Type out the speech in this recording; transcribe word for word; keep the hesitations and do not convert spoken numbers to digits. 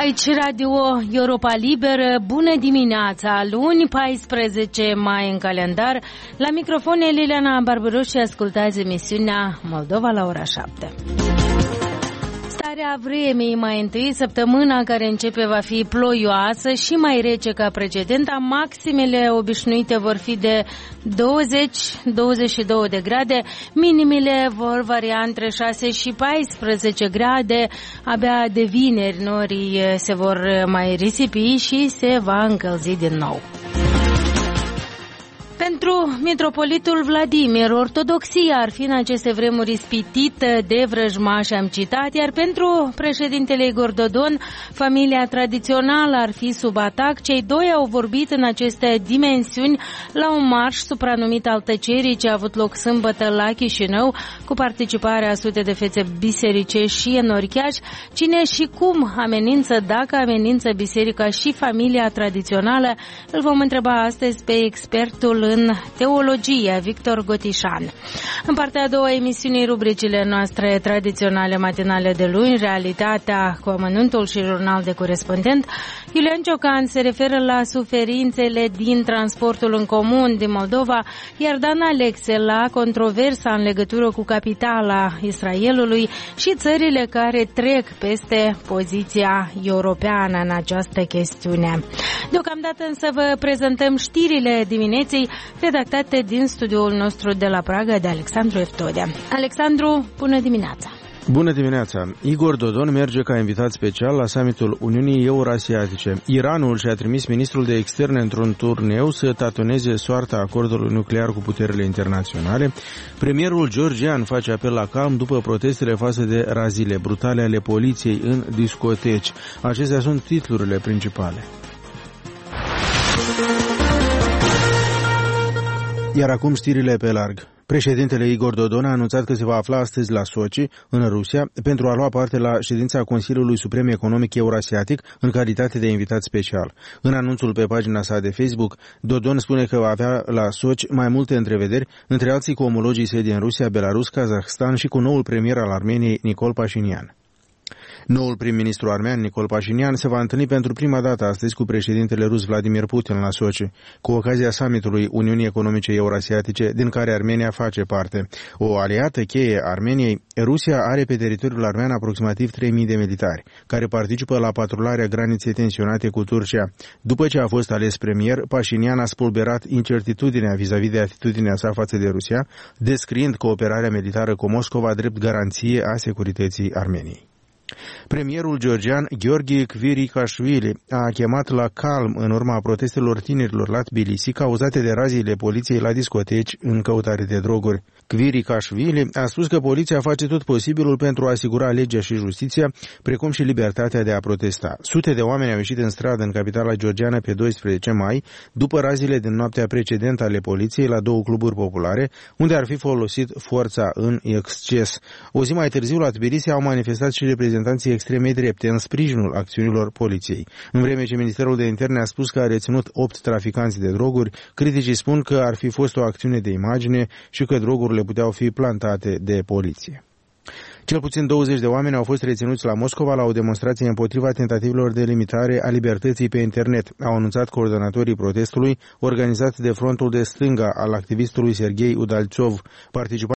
Aici Radio Europa Liberă, bună dimineața, luni paisprezece mai în calendar. La microfon e Liliana Barbaros și ascultați emisiunea Moldova la ora șapte. Starea vremii mai întâi, săptămâna care începe va fi ploioasă și mai rece ca precedenta. Maximele obișnuite vor fi de douăzeci douăzeci și două de grade, minimile vor varia între șase și paisprezece grade. Abia de vineri norii se vor mai risipi și se va încălzi din nou. Pentru mitropolitul Vladimir, ortodoxia ar fi în aceste vremuri ispitită de vrăjmași, am citat, iar pentru președintele Igor Dodon, familia tradițională ar fi sub atac. Cei doi au vorbit în aceste dimensiuni la un marș supranumit al tăcerii ce a avut loc sâmbătă la Chișinău, cu participarea a sute de fețe bisericești și enorichiași. Cine și cum amenință, dacă amenință biserica și familia tradițională, îl vom întreba astăzi pe expertul în teologie, Victor Gotișan. În partea a doua emisiunii, rubricile noastre tradiționale matinale de luni, realitatea cu amănuntul și jurnal de corespondent. Iulian Ciocan se referă la suferințele din transportul în comun din Moldova, iar Dan Alexe la controversa în legătură cu capitala Israelului și țările care trec peste poziția europeană în această chestiune. Deocamdată însă vă prezentăm știrile dimineții redactate din studioul nostru de la Praga de Alexandru Eftodea. Alexandru, bună dimineața! Bună dimineața! Igor Dodon merge ca invitat special la summitul Uniunii Eurasiatice. Iranul și-a trimis ministrul de externe într-un turneu să tatoneze soarta acordului nuclear cu puterile internaționale. Premierul georgian face apel la calm după protestele față de razile brutale ale poliției în discoteci. Acestea sunt titlurile principale. Iar acum știrile pe larg. Președintele Igor Dodon a anunțat că se va afla astăzi la Sochi, în Rusia, pentru a lua parte la ședința Consiliului Suprem Economic Eurasiatic în calitate de invitat special. În anunțul pe pagina sa de Facebook, Dodon spune că va avea la Sochi mai multe întrevederi, între alții cu omologii săi din Rusia, Belarus, Kazahstan și cu noul premier al Armeniei, Nicol Pașinian. Noul prim-ministru armean, Nicol Pașinian, se va întâlni pentru prima dată astăzi cu președintele rus Vladimir Putin la Sochi, cu ocazia summitului Uniunii Economice Eurasiatice, din care Armenia face parte. O aliată cheie Armeniei, Rusia are pe teritoriul armean aproximativ trei mii de militari, care participă la patrularea graniței tensionate cu Turcia. După ce a fost ales premier, Pașinian a spulberat incertitudinea vis-a-vis de atitudinea sa față de Rusia, descriind cooperarea militară cu Moscova drept garanție a securității Armeniei. Premierul georgian Gheorghe Kvirikashvili a chemat la calm în urma protestelor tinerilor la Tbilisi cauzate de raziile poliției la discoteci în căutare de droguri. Kvirikashvili a spus că poliția face tot posibilul pentru a asigura legea și justiția, precum și libertatea de a protesta. Sute de oameni au ieșit în stradă în capitala georgiană pe doisprezece mai, după raziile din noaptea precedentă ale poliției la două cluburi populare, unde ar fi folosit forța în exces. O zi mai târziu la Tbilisi au manifestat și reprezentanții extremei drepte în sprijinul acțiunilor poliției. În vreme ce Ministerul de Interne a spus că a reținut opt traficanți de droguri, criticii spun că ar fi fost o acțiune de imagine și că drogurile puteau fi plantate de poliție. Cel puțin douăzeci de oameni au fost reținuți la Moscova la o demonstrație împotriva tentativelor de limitare a libertății pe internet, au anunțat coordonatorii protestului organizat de frontul de stânga al activistului Serghei Udalțov, participat